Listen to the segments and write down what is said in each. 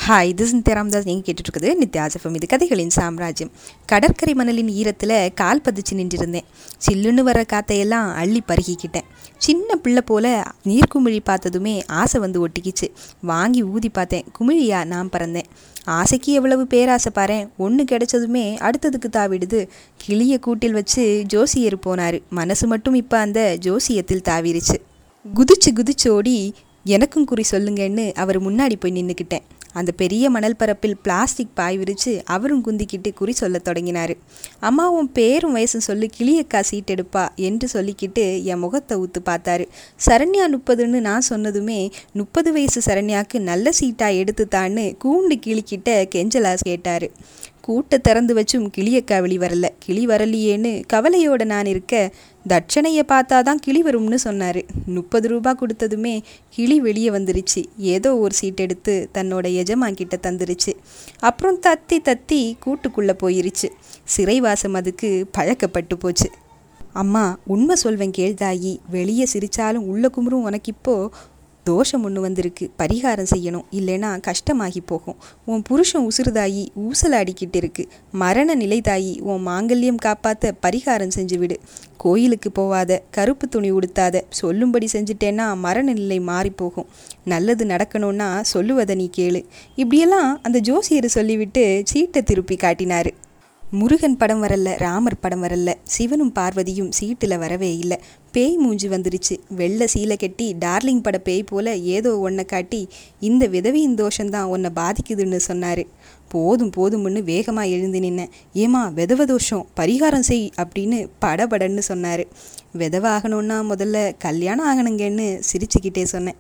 Hi, இது நித்யா ராமதாஸ். நீங்கள் கேட்டுட்ருக்குது நித்யாசஃபம். இது கதைகளின் சாம்ராஜ்யம். கடற்கரை மணலின் ஈரத்தில் கால் பதிச்சு நின்றிருந்தேன். சில்லுன்னு வர காத்தையெல்லாம் அள்ளி பருகிக்கிட்டேன். சின்ன பிள்ளை போல் நீர்க்குமிழி பார்த்ததுமே ஆசை வந்து ஒட்டிக்கிச்சு. வாங்கி ஊதி பார்த்தேன். குமிழியா நான் பறந்தேன். ஆசைக்கு எவ்வளவு பேராசை பாறேன். ஒன்று கிடைச்சதுமே அடுத்ததுக்கு தாவிடுது. கிளியை கூட்டில் வச்சு ஜோசியர் போனார். மனசு மட்டும் இப்போ அந்த ஜோசியத்தில் தாவிருச்சு. குதிச்சு ஓடி எனக்கும் குறி சொல்லுங்கன்னு அவர் முன்னாடி போய் நின்றுக்கிட்டேன். அந்த பெரிய மணல் பரப்பில் பிளாஸ்டிக் பாய் விரித்து அவரும் குந்திக்கிட்டு குறி சொல்ல தொடங்கினார். அம்மாவும் பேரும் வயசும் சொல்லி கிளியக்கா சீட் எடுப்பா என்று சொல்லிக்கிட்டு என் முகத்தை ஊத்து பார்த்தாரு. சரண்யா 30ன்னு நான் சொன்னதுமே 30 வயசு சரண்யாவுக்கு நல்ல சீட்டாக எடுத்துத்தான்னு கூண்டு கிளிக்கிட்ட கெஞ்சலா கேட்டார். கூட்டை திறந்து வச்சும் கிளியக்கா வெளி வரல. கிளி வரலையேன்னு கவலையோடு நான் இருக்க, தட்சணையை பார்த்தாதான் கிளி வரும்னு சொன்னார். 30 ரூபா கொடுத்ததுமே கிளி வெளியே வந்துருச்சு. ஏதோ ஒரு சீட் எடுத்து தன்னோட எஜமான்கிட்ட தந்துருச்சு. அப்புறம் தத்தி கூட்டுக்குள்ளே போயிருச்சு. சிறைவாசம் அதுக்கு பழக்கப்பட்டு போச்சு. அம்மா, உண்மை சொல்வேன் கேள்தாயி. வெளியே சிரித்தாலும் உள்ள குமுறும் உனக்கு இப்போ தோஷம் ஒன்று வந்திருக்கு. பரிகாரம் செய்யணும், இல்லைன்னா கஷ்டமாகி போகும். உன் புருஷன் உசுறுதாயி ஊசலாடிக்கிட்டு இருக்கு. மரண நிலைதாயி. உன் மாங்கல்யம் காப்பாற்ற பரிகாரம் செஞ்சு விடு. கோயிலுக்கு போவாத, கருப்பு துணி உடுத்தாத. சொல்லும்படி செஞ்சுட்டேன்னா மரண நிலை மாறி போகும். நல்லது நடக்கணும்னா சொல்லுவதை நீ கேளு. இப்படியெல்லாம் அந்த ஜோசியர் சொல்லிவிட்டு சீட்டை திருப்பி காட்டினார். முருகன் படம் வரல, ராமர் படம் வரல, சிவனும் பார்வதியும் சீட்டில் வரவே இல்லை. பேய் மூஞ்சி வந்துருச்சு. வெள்ளை சீலை கட்டி டார்லிங் பட பேய் போல் ஏதோ ஒன்றை காட்டி இந்த விதவியின் தோஷந்தான் உன்னை பாதிக்குதுன்னு சொன்னார். போதும்னு வேகமாக எழுந்து நின்னேன். ஏமா, விதவ தோஷம், பரிகாரம் செய் அப்படின்னு படபடன்னு சொன்னார். விதவாகணுன்னா முதல்ல கல்யாணம் ஆகணுங்கன்னு சிரிச்சுக்கிட்டே சொன்னேன்.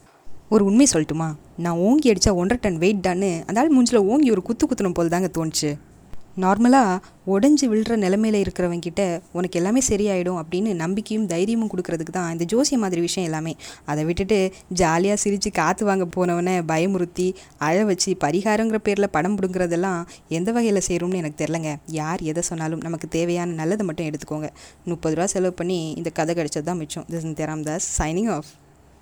ஒரு உண்மை சொல்லட்டுமா? நான் ஓங்கி அடித்தா 1.5 டன் வெயிட் தான்னு அந்த ஆள் மூஞ்சில் ஓங்கி ஒரு குத்துணும் போல் தாங்க தோணுச்சு. நார்மலாக உடஞ்சி விழுற நிலைமையில் இருக்கிறவங்கிட்ட உனக்கு எல்லாமே சரியாயிடும் அப்படின்னு நம்பிக்கையும் தைரியமும் கொடுக்கறதுக்கு தான் இந்த ஜோசிய மாதிரி விஷயம் எல்லாமே. அதை விட்டுட்டு ஜாலியாக சிரித்து காற்று வாங்க போனவனை பயமுறுத்தி அழ வச்சு பரிகாரங்கிற பேரில் படம் பிடுங்கிறதெல்லாம் எந்த வகையில் சேரும்னு எனக்கு தெரிலங்க. யார் எதை சொன்னாலும் நமக்கு தேவையான நல்லதை மட்டும் எடுத்துக்கோங்க. 30 ரூபா செலவு பண்ணி இந்த கதை கிடைச்சது தான் மிச்சம். This Nithya Ramadas signing of.